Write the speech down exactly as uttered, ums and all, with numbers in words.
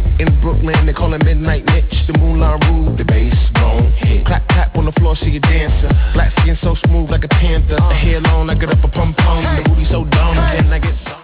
chick in Brooklyn, they call her Midnight Mitch. The Moulin Rouge, the bass gon' hit. Clap, clap on the floor, she a dancer. Black skin so smooth like a panther. The hair long like it up a pum pum. The booty so dumb, and I get